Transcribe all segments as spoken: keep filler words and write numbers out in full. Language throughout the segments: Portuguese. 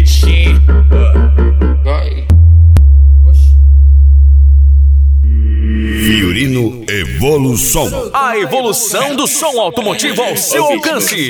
jeitinho. Vai. Fiorino Evolução. A evolução do som automotivo ao seu alcance.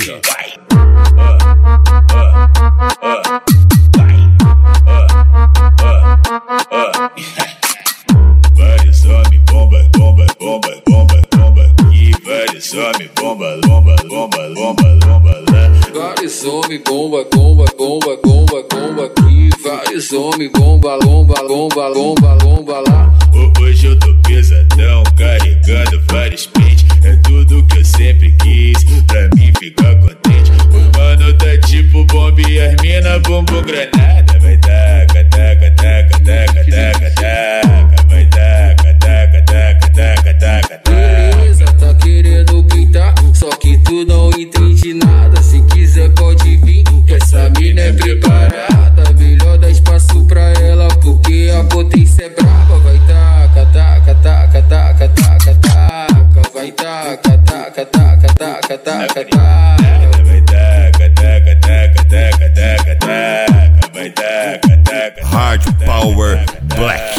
Vários homens bomba, bomba, bomba, bomba, bomba. E vários homens bomba, bomba, bomba, bomba, bomba lá. Vários homens bomba, bomba, bomba, bomba, bomba aqui. Vários homens bomba, bomba, bomba, bomba, bomba lá. Hoje eu tô pesadão, carregando vários pentes. É tudo que eu sempre quis, pra mim ficar contente. O mano tá tipo bomba e as mina bumbum granada. Vai taca, taca, taca, taca, taca, taca. Vai taca, taca, taca, taca, taca, taca. Beleza, tá querendo pintar, só que tu não entende nada. Se quiser pode vir, que essa mina é preparada. Melhor dar espaço pra ela, porque a potência é brava. Vai taca, taca, taca, taca, taca, taca. Vai taca, taca, taca, taca, taca, taca. Vai taca, taca, taca, taca, taca, taca. Vai taca, taca. Hard Power Black.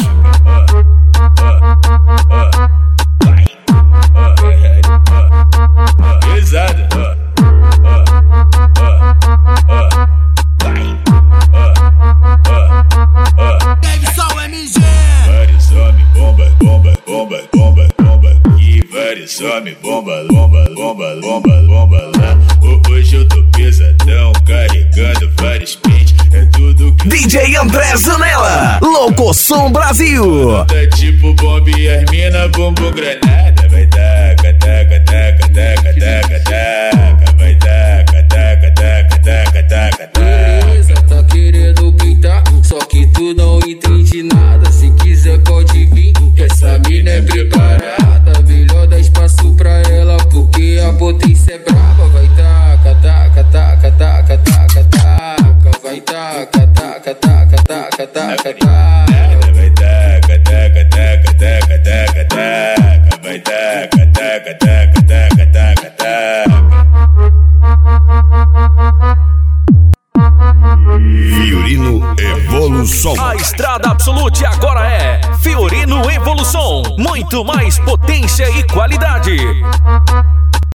Pesado. Vários homens bomba, bomba, bomba, bomba, bomba. E vários homens bomba, bomba, bomba, bomba, bomba lá. Hoje eu tô pesadão, carregando vários pentes. É tudo que D J André Zanella, Locoção Brasil. tá tipo bomba e as mina bumbum granada. Vai taca, taca, taca, taca, taca, taca. Vai taca, taca, taca, taca, taca, taca. Beleza, tá querendo pintar, só que tu não entende nada. Se quiser pode vir, que essa mina é preparada. Melhor dar espaço pra ela, porque a potência é brava. Vai taca, taca, taca, taca, taca, taca. Vai taca, taca, taca, taca, taca, taca. Vai taca, taca, taca, taca, taca, taca. Vai taca, taca, taca, taca, taca, taca. Fiorino Evolução. A estrada absolute agora é Fiorino Evolução. Muito mais potência e qualidade.